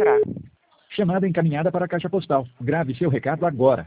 entrar. Chamada encaminhada para a caixa postal. Grave seu recado agora.